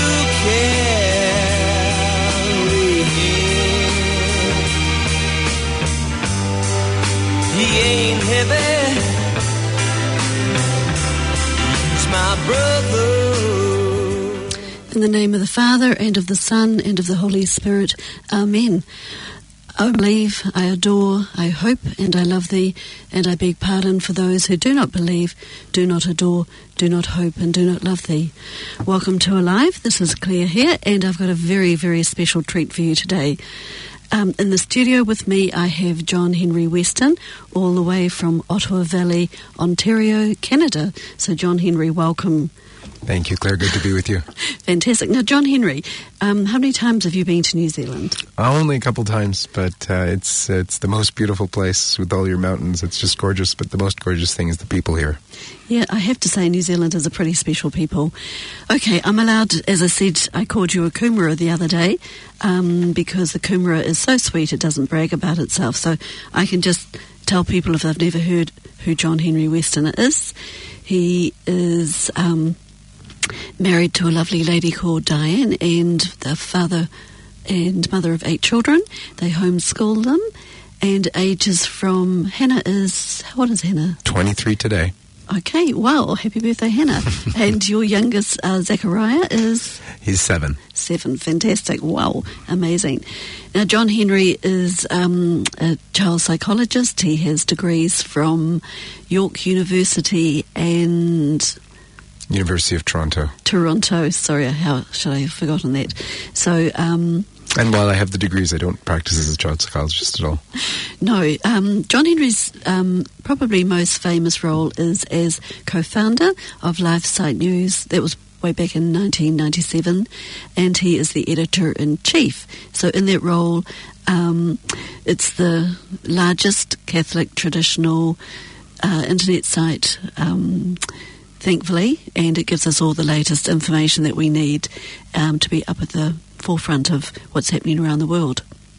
carry him. He ain't heavy, he's my brother. In the name of the Father, and of the Son, and of the Holy Spirit. Amen. I believe, I adore, I hope, and I love thee, and I beg pardon for those who do not believe, do not adore, do not hope, and do not love thee. Welcome to Alive. This is Claire here, and I've got a very, very special treat for you today. In the studio with me, I have John Henry Weston, all the way from Ottawa Valley, Ontario, Canada. So, John Henry, welcome. Thank you, Claire. Good to be with you. Fantastic. Now, John Henry, how many times have you been to New Zealand? Only a couple times, but it's the most beautiful place with all your mountains. It's just gorgeous, but the most gorgeous thing is the people here. Yeah, I have to say New Zealand is a pretty special people. Okay, I'm allowed, as I said, I called you a Kumara the other day because the Kumara is so sweet it doesn't brag about itself. So I can just tell people if they've never heard who John Henry Weston is. He is married to a lovely lady called Diane, and the father and mother of 8 children. They homeschool them, and ages from Hannah is, what is Hannah? 23 today. Okay, wow, happy birthday, Hannah. And your youngest, Zachariah, is? He's 7. 7, fantastic, wow, amazing. Now, John Henry is a child psychologist. He has degrees from York University and University of Toronto. Toronto, sorry, how should I have forgotten that? So, and while I have the degrees, I don't practice as a child psychologist at all. No, John Henry's probably most famous role is as co-founder of LifeSite News. That was way back in 1997, and he is the editor-in-chief. So in that role, it's the largest Catholic traditional internet site, thankfully, and it gives us all the latest information that we need to be up at the forefront of what's happening around the world.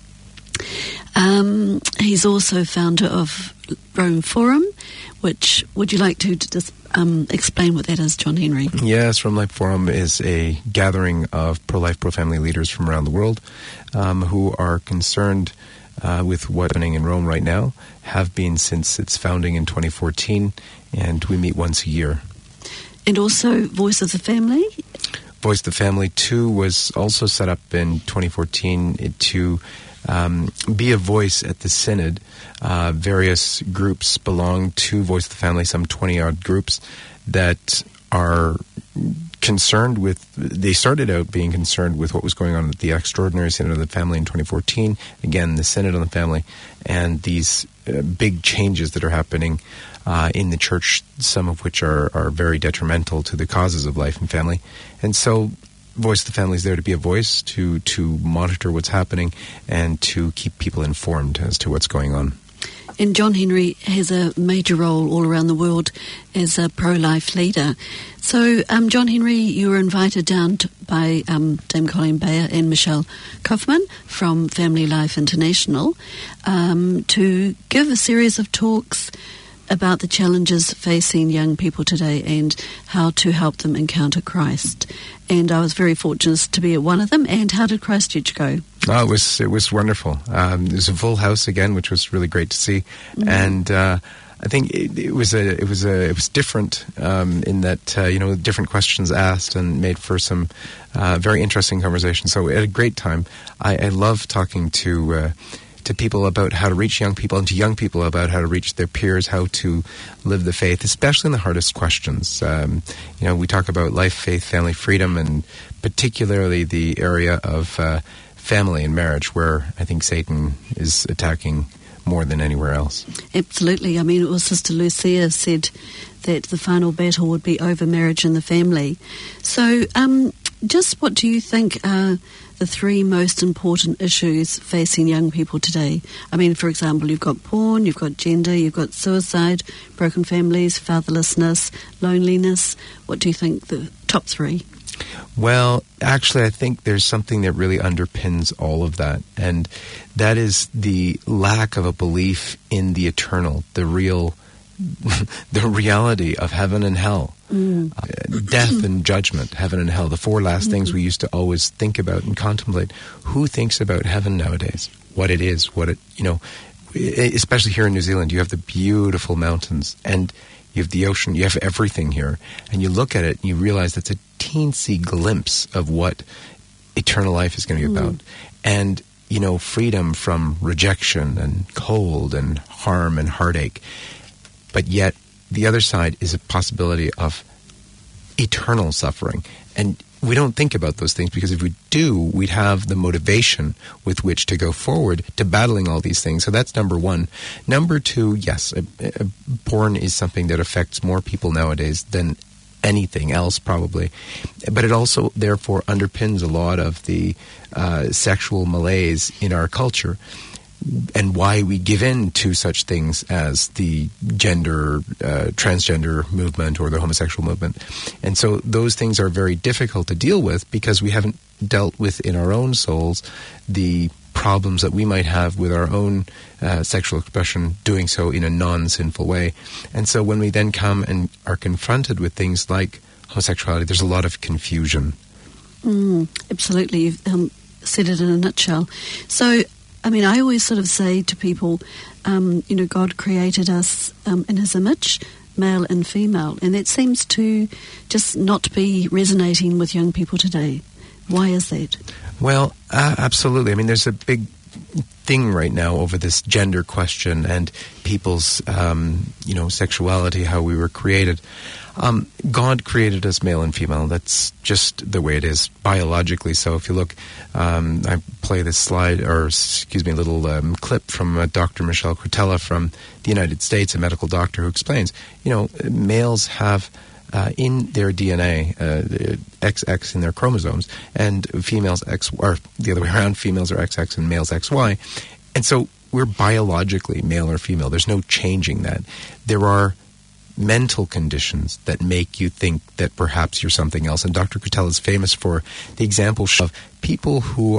He's also founder of Rome Forum, which, would you like to just explain what that is, John Henry? Yes, Rome Life Forum is a gathering of pro-life, pro-family leaders from around the world who are concerned with what's happening in Rome right now, have been since its founding in 2014, and we meet once a year. And also Voice of the Family? Voice of the Family, too, was also set up in 2014 to be a voice at the Synod. Various groups belong to Voice of the Family, some 20-odd groups that are concerned with, they started out being concerned with what was going on at the Extraordinary Synod of the Family in 2014, again, the Synod on the Family, and these big changes that are happening in the church, some of which are very detrimental to the causes of life and family. And so Voice of the Family is there to be a voice, to monitor what's happening, and to keep people informed as to what's going on. And John Henry has a major role all around the world as a pro-life leader. So, John Henry, you were invited down by Dame Colleen Bayer and Michelle Kaufman from Family Life International to give a series of talks about the challenges facing young people today and how to help them encounter Christ. And I was very fortunate to be at one of them. And how did Christchurch go? Oh, it was wonderful. It was a full house again, which was really great to see. Mm-hmm. And I think it was different in that different questions asked and made for some very interesting conversation. So we had a great time. I love talking to people about how to reach young people, and to young people about how to reach their peers, how to live the faith, especially in the hardest questions. We talk about life, faith, family, freedom, and particularly the area of family and marriage, where I think Satan is attacking more than anywhere else. Absolutely. I mean, it was Sister Lucia said that the final battle would be over marriage and the family. So just what do you think are the 3 most important issues facing young people today? I mean, for example, you've got porn, you've got gender, you've got suicide, broken families, fatherlessness, loneliness. What do you think the top 3? Well, actually, I think there's something that really underpins all of that, and that is the lack of a belief in the eternal, the real the reality of heaven and hell, death and judgment, heaven and hell, the four last things we used to always think about and contemplate. Who thinks about heaven nowadays? What it is, especially here in New Zealand, you have the beautiful mountains and you have the ocean, you have everything here. And you look at it and you realize that's a teensy glimpse of what eternal life is going to be about. And, freedom from rejection and cold and harm and heartache. But yet, the other side is a possibility of eternal suffering. And we don't think about those things, because if we do, we'd have the motivation with which to go forward to battling all these things. So that's number one. Number two, yes, porn is something that affects more people nowadays than anything else, probably. But it also, therefore, underpins a lot of the sexual malaise in our culture, and why we give in to such things as the transgender movement or the homosexual movement. And so those things are very difficult to deal with, because we haven't dealt with in our own souls the problems that we might have with our own sexual expression, doing so in a non-sinful way. And so when we then come and are confronted with things like homosexuality, there's a lot of confusion. Absolutely. You've said it in a nutshell. So, I always sort of say to people, God created us in his image, male and female, and that seems to just not be resonating with young people today. Why is that? Well, absolutely. There's a big thing right now over this gender question and people's, sexuality, how we were created. God created us male and female. That's just the way it is, biologically. So if you look, I play this little clip from Dr. Michelle Cretella from the United States, a medical doctor who explains, males have in their DNA, XX in their chromosomes, and females X, or the other way around, females are XX and males XY. And so we're biologically male or female. There's no changing that. There are mental conditions that make you think that perhaps you're something else. And Dr. Cretella is famous for the example of people who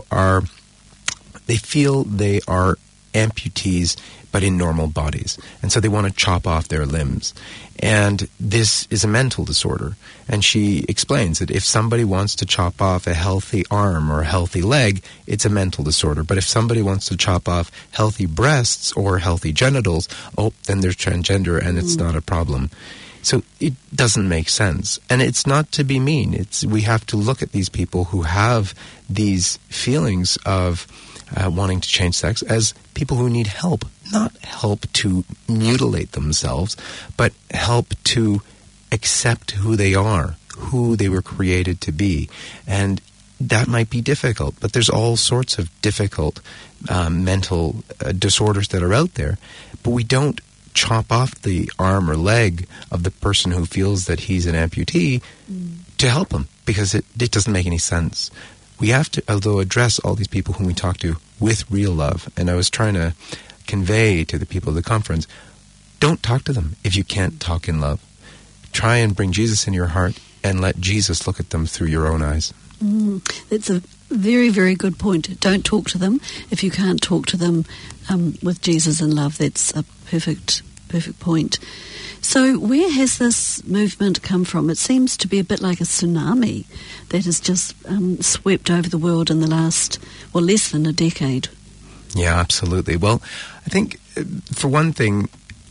they feel they are amputees, but in normal bodies. And so they want to chop off their limbs. And this is a mental disorder. And she explains that if somebody wants to chop off a healthy arm or a healthy leg, it's a mental disorder. But if somebody wants to chop off healthy breasts or healthy genitals, then they're transgender and it's not a problem. So it doesn't make sense. And it's not to be mean. We have to look at these people who have these feelings of wanting to change sex as people who need help. Not help to mutilate themselves, but help to accept who they are, who they were created to be. And that might be difficult, but there's all sorts of difficult mental disorders that are out there. But we don't chop off the arm or leg of the person who feels that he's an amputee to help him, because it doesn't make any sense. We have to, although, address all these people whom we talk to with real love. And I was trying to convey to the people of the conference, don't talk to them if you can't talk in love. Try and bring Jesus in your heart and let Jesus look at them through your own eyes. That's a very, very good point. Don't talk to them if you can't talk to them with Jesus in love. That's a perfect point. So where has this movement come from? It seems to be a bit like a tsunami that has just swept over the world in the last, less than a decade. Yeah, absolutely. Well, I think, for one thing,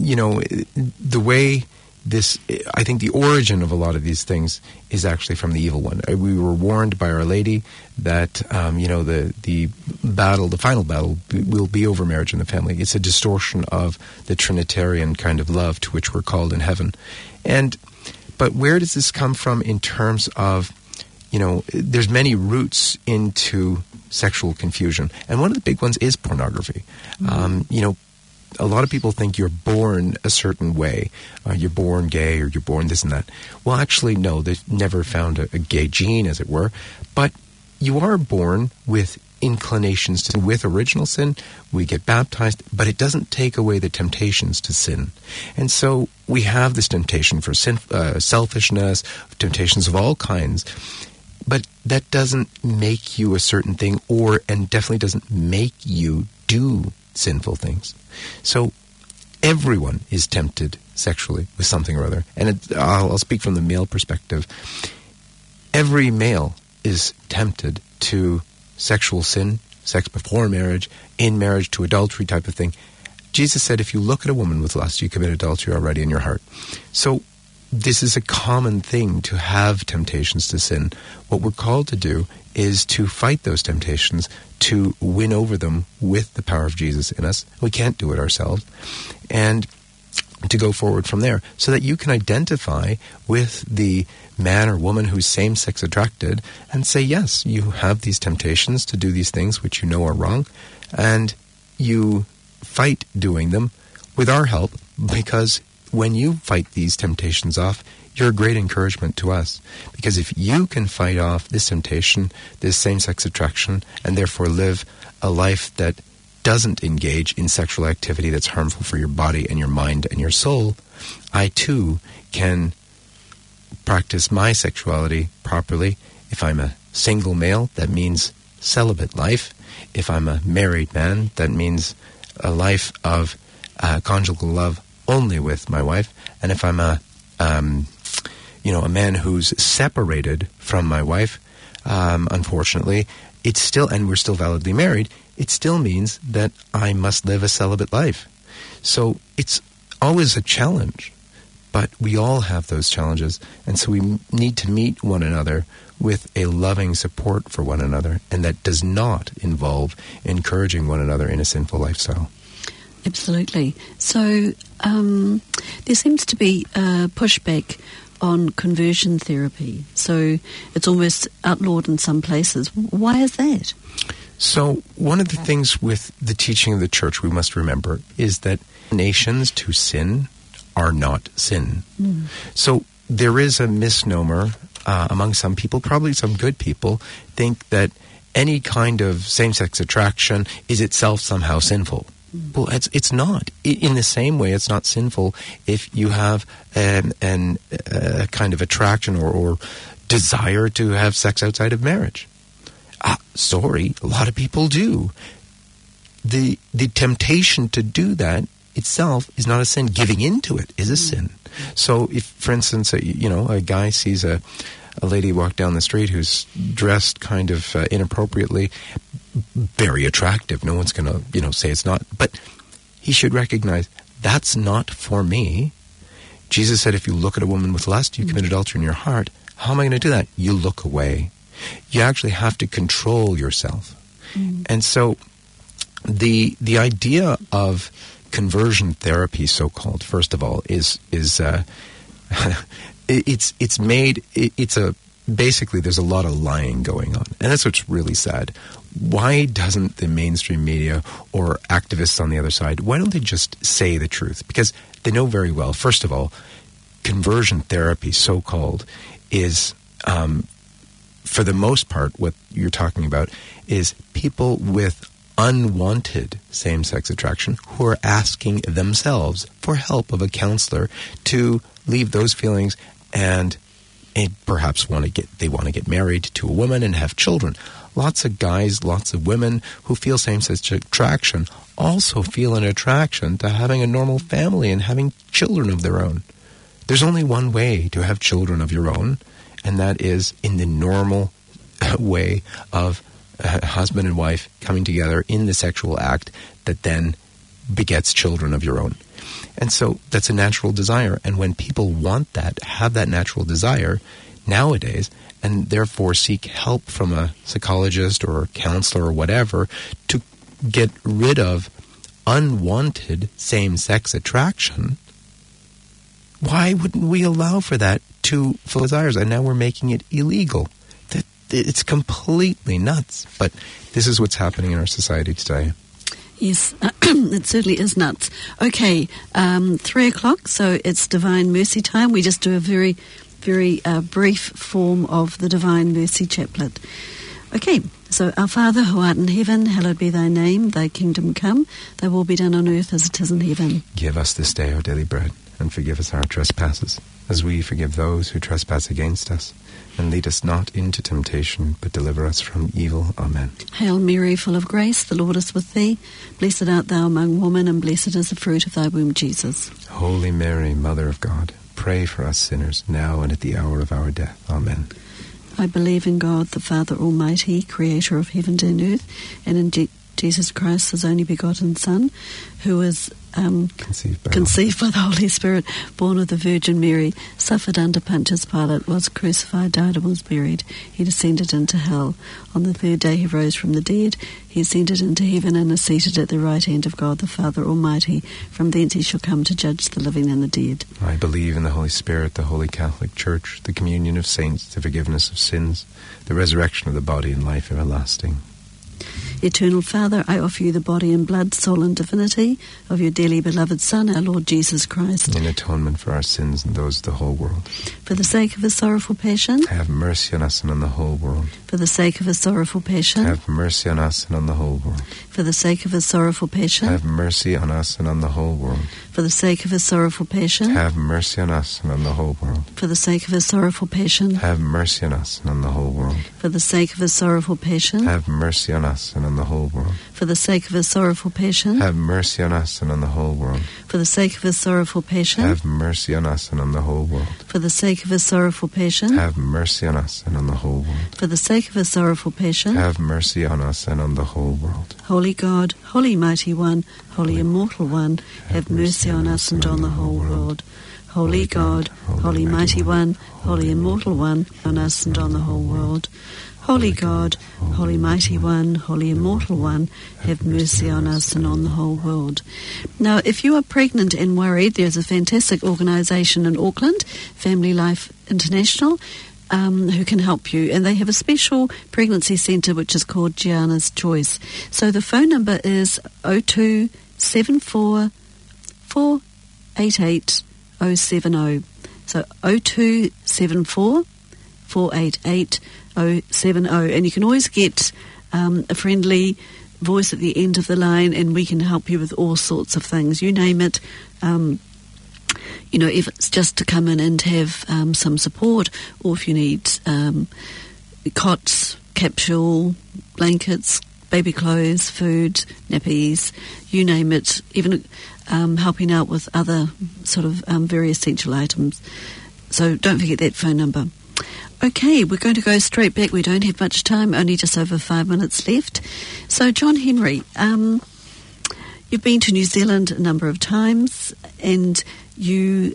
the way I think the origin of a lot of these things is actually from the evil one. We were warned by Our Lady that, the final battle will be over marriage and the family. It's a distortion of the Trinitarian kind of love to which we're called in heaven. But where does this come from in terms of, there's many roots into sexual confusion. And one of the big ones is pornography. A lot of people think you're born a certain way. You're born gay, or you're born this and that. Well, actually, no. They've never found a gay gene, as it were. But you are born with inclinations to sin. With original sin, we get baptized, but it doesn't take away the temptations to sin. And so we have this temptation for selfishness, temptations of all kinds. But that doesn't make you a certain thing, and definitely doesn't make you do sinful things. So everyone is tempted sexually with something or other. And I'll speak from the male perspective. Every male is tempted to sexual sin, sex before marriage, in marriage, to adultery type of thing. Jesus said, if you look at a woman with lust, you commit adultery already in your heart. So this is a common thing to have temptations to sin. What we're called to do is to fight those temptations, to win over them with the power of Jesus in us. We can't do it ourselves. And to go forward from there, so that you can identify with the man or woman who's same-sex attracted and say, yes, you have these temptations to do these things which you know are wrong, and you fight doing them with our help, because when you fight these temptations off, you're a great encouragement to us. Because if you can fight off this temptation, this same-sex attraction, and therefore live a life that doesn't engage in sexual activity that's harmful for your body and your mind and your soul, I too can practice my sexuality properly. If I'm a single male, that means celibate life. If I'm a married man, that means a life of conjugal love only with my wife. And if I'm a man who's separated from my wife, unfortunately, it's still, and we're still validly married, it still means that I must live a celibate life. So it's always a challenge, but we all have those challenges, and so we need to meet one another with a loving support for one another, and that does not involve encouraging one another in a sinful lifestyle. Absolutely. So there seems to be a pushback on conversion therapy. So it's almost outlawed in some places. Why is that? So one of the things with the teaching of the church we must remember is that nations to sin are not sin. So there is a misnomer among some people, probably some good people, think that any kind of same-sex attraction is itself somehow sinful. Well, it's not. In the same way, it's not sinful if you have a kind of attraction or desire to have sex outside of marriage. A lot of people do. The temptation to do that itself is not a sin. Giving into it is a sin. So if, for instance, a guy sees a lady walk down the street who's dressed kind of inappropriately, very attractive. No one's going to, say it's not. But he should recognize, that's not for me. Jesus said, if you look at a woman with lust, you commit adultery in your heart. How am I going to do that? You look away. You actually have to control yourself. And so the idea of conversion therapy, so-called, first of all, basically there's a lot of lying going on. And that's what's really sad. Why doesn't the mainstream media or activists on the other side, why don't they just say the truth? Because they know very well, first of all, conversion therapy, so-called, is, for the most part, what you're talking about is people with unwanted same-sex attraction who are asking themselves for help of a counselor to leave those feelings and perhaps want to get married to a woman and have children. Lots of guys, lots of women who feel same-sex attraction also feel an attraction to having a normal family and having children of their own. There's only one way to have children of your own, and that is in the normal way of husband and wife coming together in the sexual act that then begets children of your own. And so that's a natural desire. And when people want that, have that natural desire nowadays, and therefore seek help from a psychologist or a counselor or whatever to get rid of unwanted same-sex attraction, why wouldn't we allow for that to fulfill desires? And now we're making it illegal. It's completely nuts. But this is what's happening in our society today. Yes, it certainly is nuts. Okay, 3 o'clock, so it's Divine Mercy time. We just do a very, very brief form of the Divine Mercy Chaplet. Okay, so our Father who art in heaven, hallowed be thy name, thy kingdom come, thy will be done on earth as it is in heaven. Give us this day our daily bread, and forgive us our trespasses, as we forgive those who trespass against us. And lead us not into temptation, but deliver us from evil. Amen. Hail Mary, full of grace, the Lord is with thee. Blessed art thou among women, and blessed is the fruit of thy womb, Jesus. Holy Mary, Mother of God, pray for us sinners, now and at the hour of our death. Amen. I believe in God, the Father Almighty, creator of heaven and earth, and in Jesus Christ, his only begotten Son, who is conceived by the Holy Spirit, born of the Virgin Mary, suffered under Pontius Pilate, was crucified, died, and was buried. He descended into hell. On the third day he rose from the dead. He ascended into heaven and is seated at the right hand of God, the Father Almighty. From thence he shall come to judge the living and the dead. I believe in the Holy Spirit, the Holy Catholic Church, the communion of saints, the forgiveness of sins, the resurrection of the body, and life everlasting. Eternal Father, I offer you the body and blood, soul and divinity of your dearly beloved Son, our Lord Jesus Christ, in atonement for our sins and those of the whole world. For the sake of his sorrowful passion, have mercy on us and on the whole world. For the sake of his sorrowful passion, have mercy on us and on the whole world. For the sake of his sorrowful passion, have mercy on us and on the whole world. For the sake of his sorrowful passion, have mercy on us and on the whole world. For the sake of his sorrowful passion, have mercy on us and on the whole world. For the sake of his sorrowful passion, have mercy on us and on the whole world. For the sake of his sorrowful passion, have mercy on us and on the whole world. For the sake of his sorrowful passion, have mercy on us and on the whole world. For the sake of his sorrowful passion, have mercy on us and on the whole world. For the sake of his sorrowful passion, have mercy on us and on the whole world. Holy God, Holy Mighty One, Holy Immortal One, have mercy on us and on the whole world. Holy God, Holy Mighty One, Holy Immortal One, on us and on the whole world. Holy God, Holy Mighty One, Holy Immortal One, have mercy on us and on the whole world. Now, if you are pregnant and worried, there's a fantastic organisation in Auckland, Family Life International, who can help you. And they have a special pregnancy centre which is called Gianna's Choice. So the phone number is 0274 488 070. So 0274 488 070, and you can always get a friendly voice at the end of the line, and we can help you with all sorts of things. You name it. If it's just to come in and have some support, or if you need cots, capsule, blankets, baby clothes, food, nappies, you name it, even helping out with other sort of very essential items. So don't forget that phone number. Okay, we're going to go straight back. We don't have much time, only just over 5 minutes left. So, John Henry, you've been to New Zealand a number of times, and you,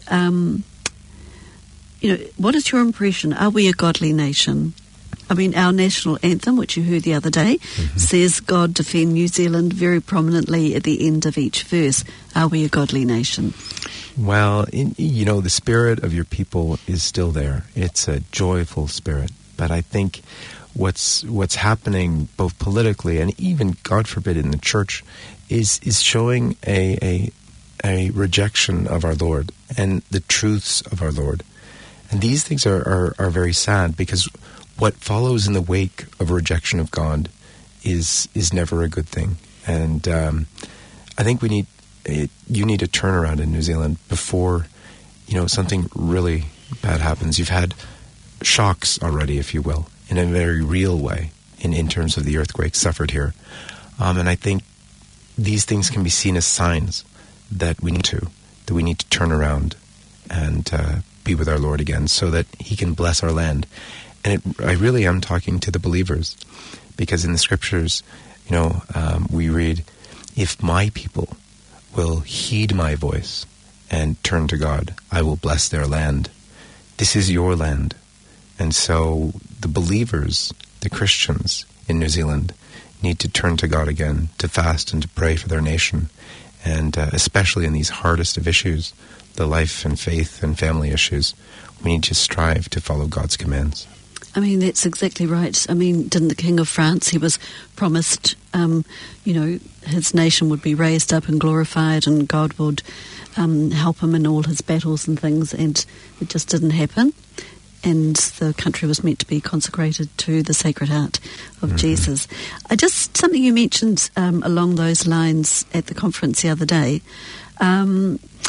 what is your impression? Are we a godly nation? I mean, our national anthem, which you heard the other day, says, God defend New Zealand very prominently at the end of each verse. Are we a godly nation? Well, the spirit of your people is still there. It's a joyful spirit. But I think what's happening both politically and even, God forbid, in the church is showing a rejection of our Lord and the truths of our Lord. And these things are very sad, because what follows in the wake of a rejection of God is never a good thing. And I think you need a turnaround in New Zealand before, something really bad happens. You've had shocks already, if you will, in a very real way, in terms of the earthquake suffered here. And I think these things can be seen as signs that we need to turn around and be with our Lord again, so that He can bless our land. And I really am talking to the believers, because in the Scriptures, we read, if my people will heed my voice and turn to God, I will bless their land. This is your land. And so the believers, the Christians in New Zealand, need to turn to God again, to fast and to pray for their nation. And especially in these hardest of issues, the life and faith and family issues, we need to strive to follow God's commands. I mean, that's exactly right. I mean, didn't the King of France, he was promised, his nation would be raised up and glorified, and God would help him in all his battles and things, and it just didn't happen. And the country was meant to be consecrated to the Sacred Heart of Jesus. Something you mentioned along those lines at the conference the other day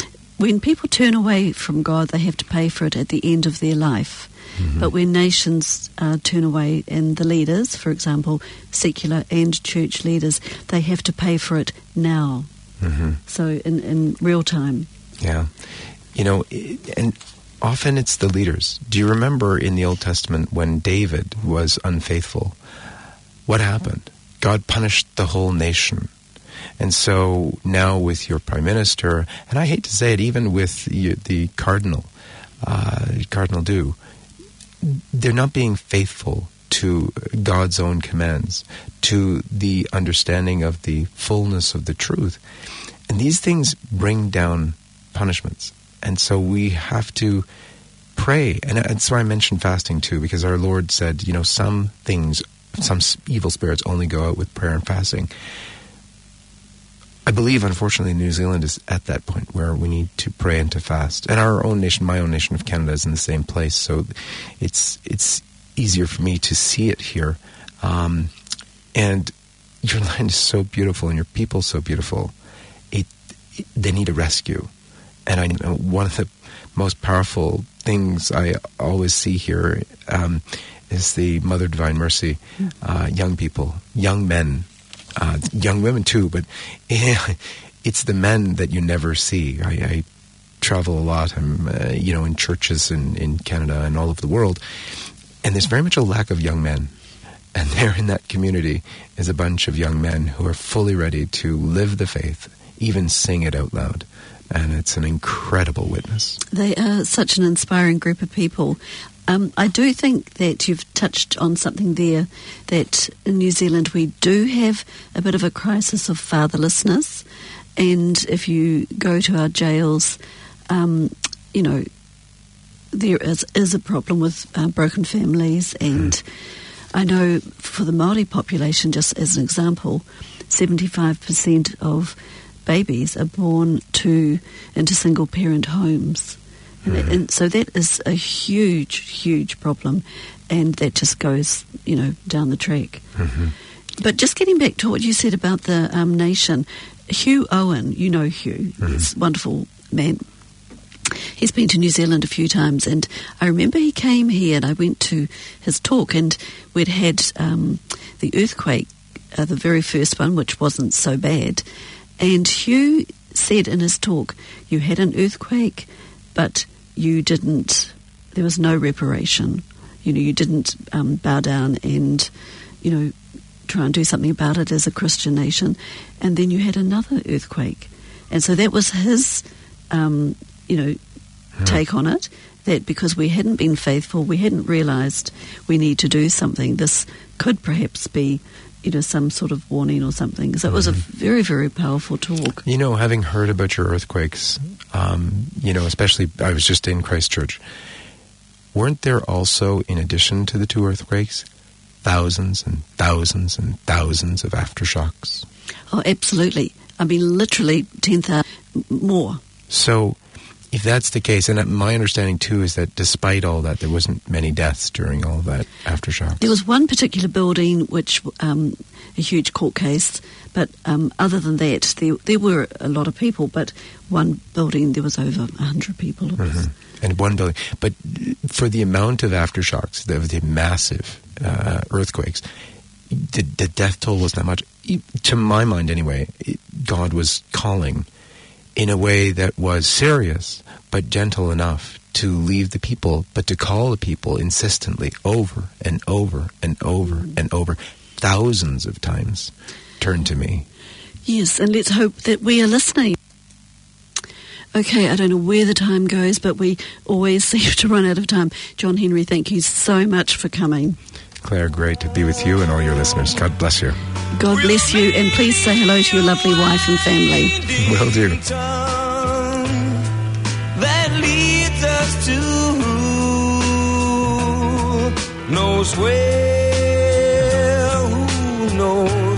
when people turn away from God, they have to pay for it at the end of their life. Mm-hmm. But when nations turn away, and the leaders, for example, secular and church leaders, they have to pay for it now. Mm-hmm. So in real time. Yeah. And often it's the leaders. Do you remember in the Old Testament when David was unfaithful? What happened? God punished the whole nation. And so now with your prime minister, and I hate to say it, even with the Cardinal Dew, they're not being faithful to God's own commands, to the understanding of the fullness of the truth. And these things bring down punishments. And so we have to pray. And that's why I mentioned fasting too, because our Lord said, some things, some evil spirits only go out with prayer and fasting. I believe, unfortunately, New Zealand is at that point where we need to pray and to fast. And our own nation, my own nation of Canada, is in the same place. So it's easier for me to see it here. And your land is so beautiful and your people so beautiful. They need a rescue. And I know one of the most powerful things I always see here is the Mother Divine Mercy, young people, young men, young women too, but it's the men that you never see. I travel a lot. I'm, in churches in Canada and all over the world, and there's very much a lack of young men. And there in that community is a bunch of young men who are fully ready to live the faith, even sing it out loud. And it's an incredible witness. They are such an inspiring group of people. I do think that you've touched on something there, that in New Zealand we do have a bit of a crisis of fatherlessness. And if you go to our jails, there is a problem with broken families. And I know for the Māori population, just as an example, 75% of babies are born into single-parent homes. And so that is a huge, huge problem, and that just goes, down the track. Mm-hmm. But just getting back to what you said about the nation, Hugh Owen, Hugh, he's a wonderful man. He's been to New Zealand a few times, and I remember he came here and I went to his talk, and we'd had the earthquake, the very first one, which wasn't so bad. And Hugh said in his talk, you had an earthquake, but there was no reparation. You didn't bow down and, try and do something about it as a Christian nation. And then you had another earthquake. And so that was his, take on it, that because we hadn't been faithful, we hadn't realised we need to do something. This could perhaps be some sort of warning or something. So it was a very, very powerful talk. Having heard about your earthquakes, especially I was just in Christchurch, weren't there also, in addition to the two earthquakes, thousands and thousands and thousands of aftershocks? Oh, absolutely. I mean, literally 10,000 more. So if that's the case, and my understanding too is that despite all that, there wasn't many deaths during all that aftershock. There was one particular building which, a huge court case, but other than that, there were a lot of people, but one building there was over 100 people. Mm-hmm. And one building. But for the amount of aftershocks, the massive earthquakes, the death toll was not much. To my mind anyway, God was calling in a way that was serious but gentle enough to leave the people, but to call the people insistently over and over and over and over, thousands of times, turn to me. Yes, and let's hope that we are listening. Okay, I don't know where the time goes, but we always seem to run out of time. John Henry, thank you so much for coming. Claire, great to be with you and all your listeners. God bless you. God bless you, and please say hello to your lovely wife and family. Will do. That leads us to knows where.